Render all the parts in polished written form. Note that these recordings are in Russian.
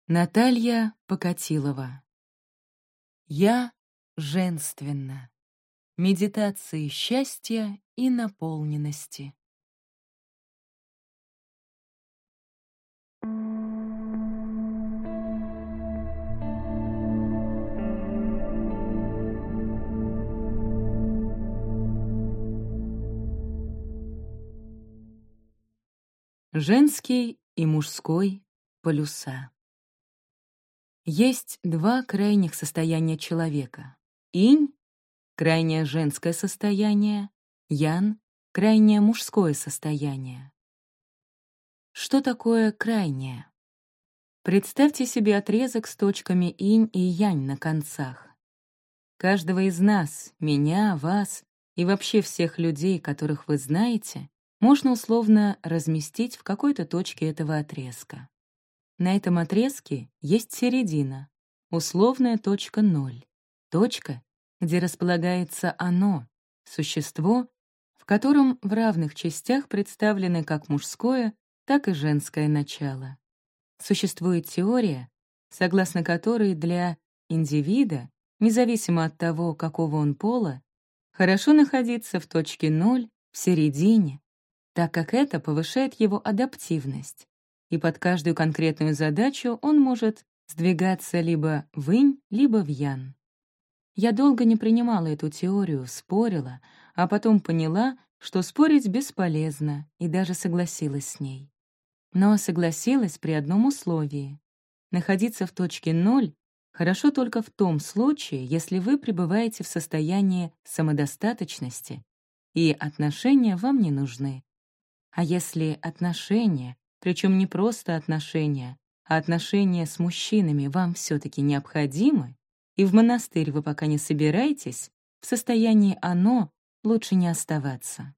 Наталья Покатилова. Я женственна. Медитации счастья и наполненности. Женский и мужской полюса. Есть два крайних состояния человека. Инь — крайнее женское состояние, ян — крайнее мужское состояние. Что такое крайнее? Представьте себе отрезок с точками инь и янь на концах. Каждого из нас, меня, вас и вообще всех людей, которых вы знаете, можно условно разместить в какой-то точке этого отрезка. На этом отрезке есть середина, условная точка 0, точка, где располагается оно, существо, в котором в равных частях представлены как мужское, так и женское начало. Существует теория, согласно которой для индивида, независимо от того, какого он пола, хорошо находиться в точке 0, в середине, так как это повышает его адаптивность, и под каждую конкретную задачу он может сдвигаться либо в инь, либо в ян. Я долго не принимала эту теорию, спорила, а потом поняла, что спорить бесполезно, и даже согласилась с ней. Но согласилась при одном условии. Находиться в точке 0 хорошо только в том случае, если вы пребываете в состоянии самодостаточности, и отношения вам не нужны. А если отношения, причем не просто отношения, а отношения с мужчинами вам все-таки необходимы, и в монастырь вы пока не собираетесь, в состоянии «оно» лучше не оставаться.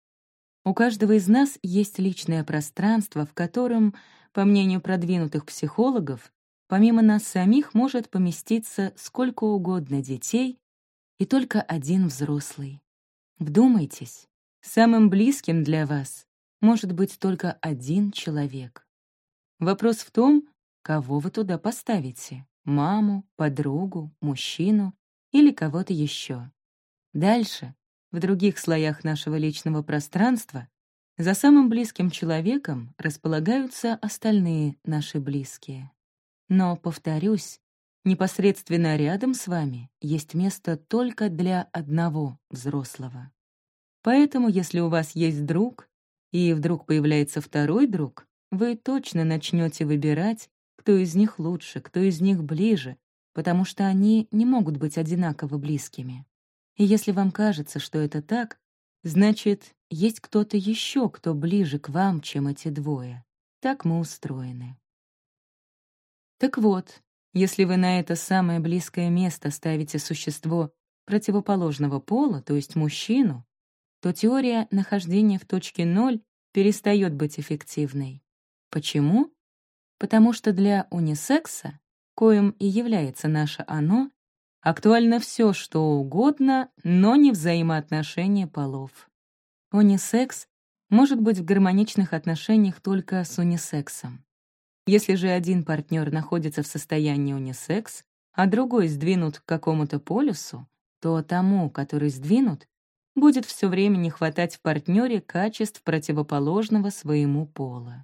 У каждого из нас есть личное пространство, в котором, по мнению продвинутых психологов, помимо нас самих может поместиться сколько угодно детей и только один взрослый. Вдумайтесь, самым близким для вас может быть только один человек. Вопрос в том, кого вы туда поставите — маму, подругу, мужчину или кого-то еще. Дальше, в других слоях нашего личного пространства, за самым близким человеком располагаются остальные наши близкие. Но, повторюсь, непосредственно рядом с вами есть место только для одного взрослого. Поэтому, если у вас есть друг, и вдруг появляется второй друг, вы точно начнете выбирать, кто из них лучше, кто из них ближе, потому что они не могут быть одинаково близкими. И если вам кажется, что это так, значит, есть кто-то еще, кто ближе к вам, чем эти двое. Так мы устроены. Так вот, если вы на это самое близкое место ставите существо противоположного пола, то есть мужчину, то теория нахождения в точке 0 перестает быть эффективной. Почему? Потому что для унисекса, коим и является наше «оно», актуально все, что угодно, но не взаимоотношения полов. Унисекс может быть в гармоничных отношениях только с унисексом. Если же один партнер находится в состоянии унисекс, а другой сдвинут к какому-то полюсу, то тому, который сдвинут, будет все время не хватать в партнере качеств противоположного своему пола.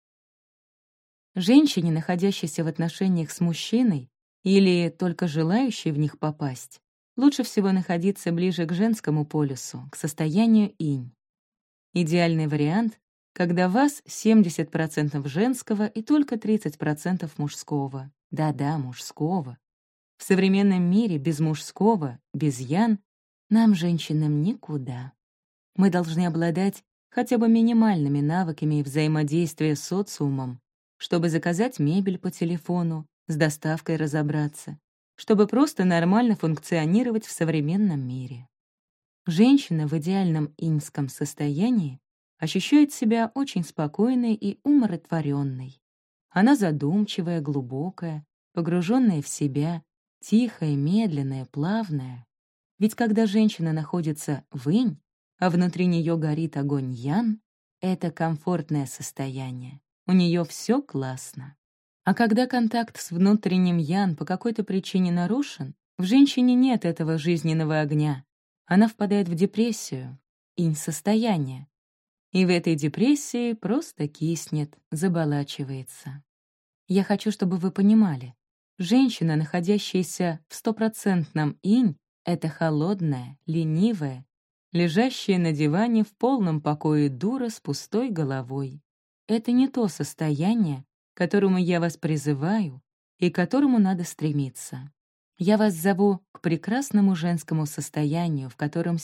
Женщине, находящейся в отношениях с мужчиной или только желающей в них попасть, лучше всего находиться ближе к женскому полюсу, к состоянию инь. Идеальный вариант, когда вас 70% женского и только 30% мужского. Да-да, мужского. В современном мире без мужского, без ян, нам, женщинам, никуда. Мы должны обладать хотя бы минимальными навыками взаимодействия с социумом, чтобы заказать мебель по телефону, с доставкой разобраться, чтобы просто нормально функционировать в современном мире. Женщина в идеальном иньском состоянии ощущает себя очень спокойной и умиротворенной. Она задумчивая, глубокая, погруженная в себя, тихая, медленная, плавная. Ведь когда женщина находится в инь, а внутри нее горит огонь ян, это комфортное состояние. У нее все классно. А когда контакт с внутренним ян по какой-то причине нарушен, в женщине нет этого жизненного огня. Она впадает в депрессию, инь-состояние. И в этой депрессии просто киснет, заболачивается. Я хочу, чтобы вы понимали, женщина, находящаяся в стопроцентном инь, это холодная, ленивая, лежащая на диване в полном покое дура с пустой головой. Это не то состояние, к которому я вас призываю и к которому надо стремиться. Я вас зову к прекрасному женскому состоянию, в котором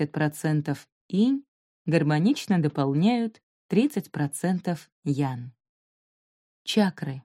70% инь гармонично дополняют 30% ян. Чакры.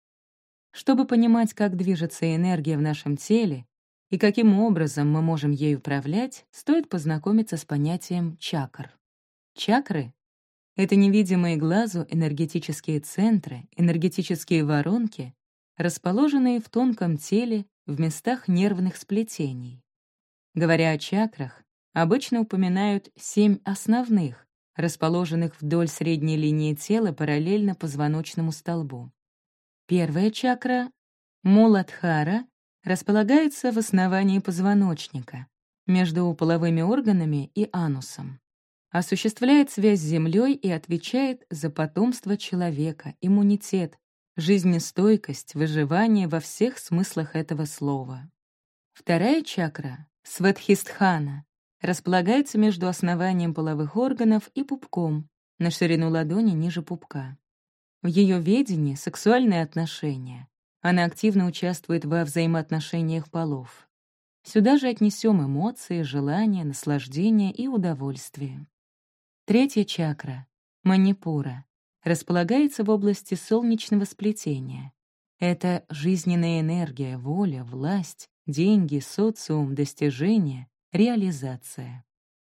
Чтобы понимать, как движется энергия в нашем теле и каким образом мы можем ею управлять, стоит познакомиться с понятием чакр. Чакры — это невидимые глазу энергетические центры, энергетические воронки, расположенные в тонком теле в местах нервных сплетений. Говоря о чакрах, обычно упоминают 7 основных, расположенных вдоль средней линии тела параллельно позвоночному столбу. Первая чакра — Муладхара — располагается в основании позвоночника, между половыми органами и анусом. Осуществляет связь с Землей и отвечает за потомство человека, иммунитет, жизнестойкость, выживание во всех смыслах этого слова. Вторая чакра — Свадхистхана — располагается между основанием половых органов и пупком, на ширину ладони ниже пупка. В ее ведении сексуальные отношения. Она активно участвует во взаимоотношениях полов. Сюда же отнесем эмоции, желания, наслаждение и удовольствие. Третья чакра — Манипура — располагается в области солнечного сплетения. Это жизненная энергия, воля, власть, деньги, социум, достижения, реализация.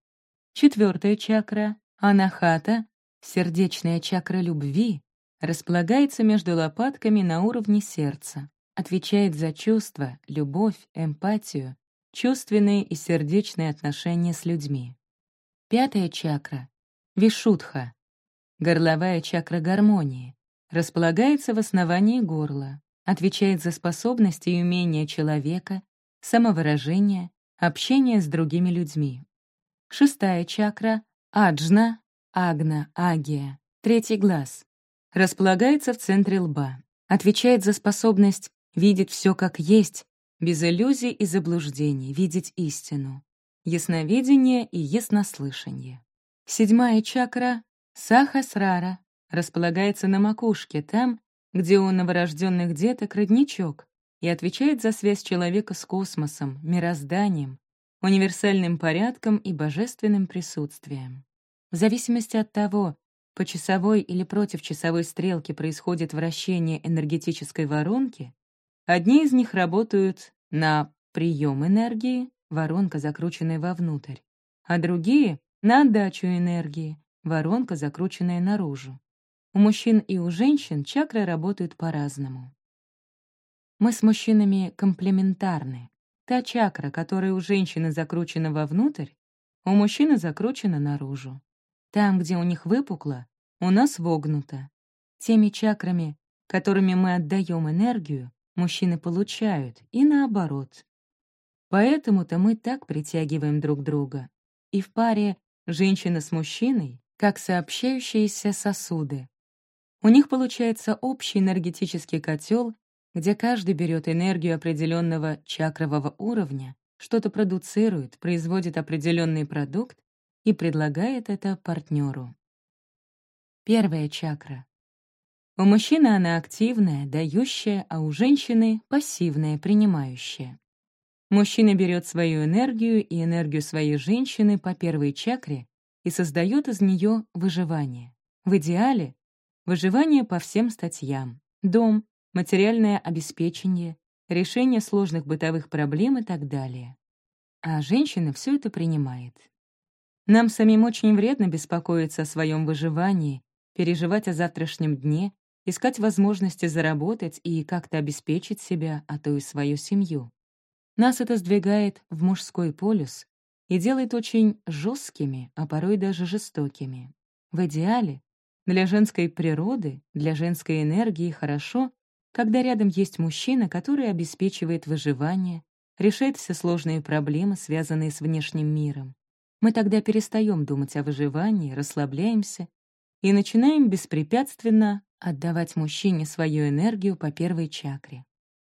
Четвертая чакра — Анахата — сердечная чакра любви, располагается между лопатками на уровне сердца, отвечает за чувства, любовь, эмпатию, чувственные и сердечные отношения с людьми. Пятая чакра — Вишудха, горловая чакра гармонии, располагается в основании горла, отвечает за способности и умения человека, самовыражение, общение с другими людьми. Шестая чакра — Аджна, Агна, Агия, третий глаз, располагается в центре лба, отвечает за способность видеть все как есть, без иллюзий и заблуждений, видеть истину, ясновидение и яснослышание. Седьмая чакра — Сахасрара, располагается на макушке, там, где у новорожденных деток родничок, и отвечает за связь человека с космосом, мирозданием, универсальным порядком и божественным присутствием. В зависимости от того, по часовой или против часовой стрелки происходит вращение энергетической воронки, одни из них работают на прием энергии, воронка, закрученная вовнутрь, а другие — на отдачу энергии, воронка, закрученная наружу. У мужчин и у женщин чакры работают по-разному. Мы с мужчинами комплементарны. Та чакра, которая у женщины закручена вовнутрь, у мужчины закручена наружу. Там, где у них выпукло, у нас вогнуто. Теми чакрами, которыми мы отдаем энергию, мужчины получают, и наоборот. Поэтому-то мы так притягиваем друг друга. И в паре женщина с мужчиной, как сообщающиеся сосуды. У них получается общий энергетический котел, где каждый берет энергию определенного чакрового уровня, что-то продуцирует, производит определенный продукт и предлагает это партнеру. Первая чакра. У мужчины она активная, дающая, а у женщины — пассивная, принимающая. Мужчина берет свою энергию и энергию своей женщины по первой чакре и создает из нее выживание. В идеале — выживание по всем статьям: дом, материальное обеспечение, решение сложных бытовых проблем и так далее. А женщина все это принимает. Нам самим очень вредно беспокоиться о своем выживании, переживать о завтрашнем дне, искать возможности заработать и как-то обеспечить себя, а то и свою семью. Нас это сдвигает в мужской полюс и делает очень жесткими, а порой даже жестокими. В идеале для женской природы, для женской энергии хорошо, когда рядом есть мужчина, который обеспечивает выживание, решает все сложные проблемы, связанные с внешним миром. Мы тогда перестаем думать о выживании, расслабляемся и начинаем беспрепятственно отдавать мужчине свою энергию по первой чакре.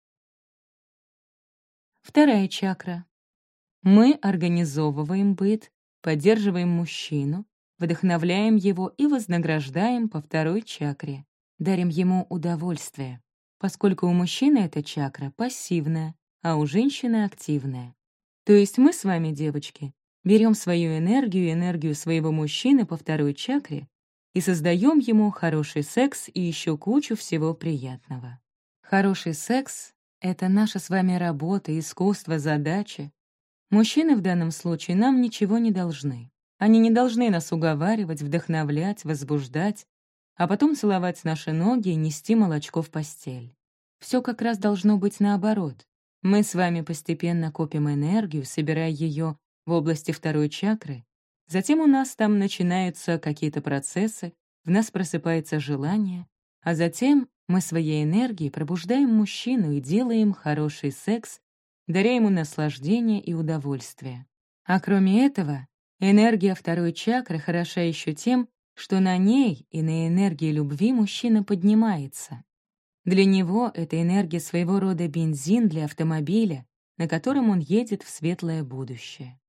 Вторая чакра. Мы организовываем быт, поддерживаем мужчину, вдохновляем его и вознаграждаем по второй чакре, дарим ему удовольствие, поскольку у мужчины эта чакра пассивная, а у женщины активная. То есть мы с вами, девочки, берем свою энергию и энергию своего мужчины по второй чакре и создаем ему хороший секс и еще кучу всего приятного. Хороший секс — это наша с вами работа, искусство, задача. Мужчины в данном случае нам ничего не должны. Они не должны нас уговаривать, вдохновлять, возбуждать, а потом целовать наши ноги и нести молочко в постель. Все как раз должно быть наоборот. Мы с вами постепенно копим энергию, собирая ее в области второй чакры. Затем у нас там начинаются какие-то процессы, в нас просыпается желание, а затем мы своей энергией пробуждаем мужчину и делаем хороший секс, даря ему наслаждение и удовольствие. А кроме этого, энергия второй чакры хороша еще тем, что на ней и на энергии любви мужчина поднимается. Для него это энергия своего рода бензин для автомобиля, на котором он едет в светлое будущее.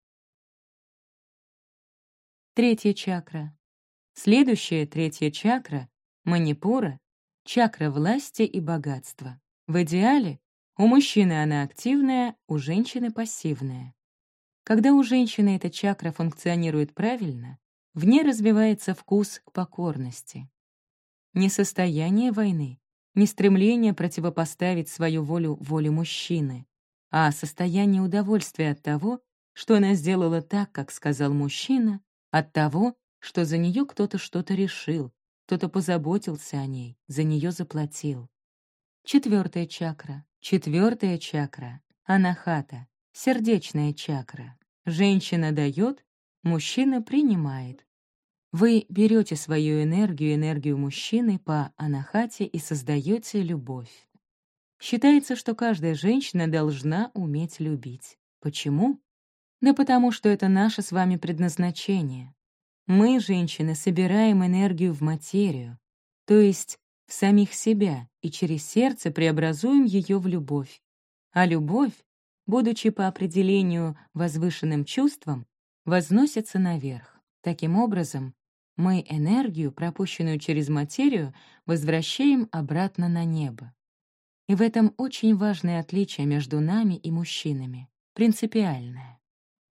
Третья чакра. Следующая третья чакра — манипура, чакра власти и богатства. В идеале у мужчины она активная, у женщины пассивная. Когда у женщины эта чакра функционирует правильно, в ней развивается вкус к покорности. Не состояние войны, не стремление противопоставить свою волю воле мужчины, а состояние удовольствия от того, что она сделала так, как сказал мужчина, от того, что за нее кто-то что-то решил, кто-то позаботился о ней, за нее заплатил. Четвертая чакра. Четвертая чакра — анахата, сердечная чакра. Женщина дает, мужчина принимает. Вы берете свою энергию, энергию мужчины по анахате и создаете любовь. Считается, что каждая женщина должна уметь любить. Почему? Да потому что это наше с вами предназначение. Мы, женщины, собираем энергию в материю, то есть в самих себя, и через сердце преобразуем ее в любовь. А любовь, будучи по определению возвышенным чувством, возносится наверх. Таким образом, мы энергию, пропущенную через материю, возвращаем обратно на небо. И в этом очень важное отличие между нами и мужчинами, принципиальное.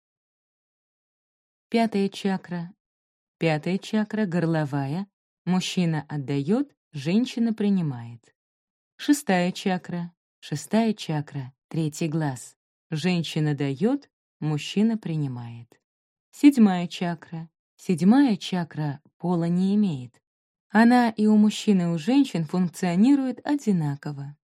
Пятая чакра. Пятая чакра — горловая. Мужчина отдает, женщина принимает. Шестая чакра. Шестая чакра — третий глаз. Женщина дает, мужчина принимает. Седьмая чакра. Седьмая чакра пола не имеет. Она и у мужчин, и у женщин функционирует одинаково.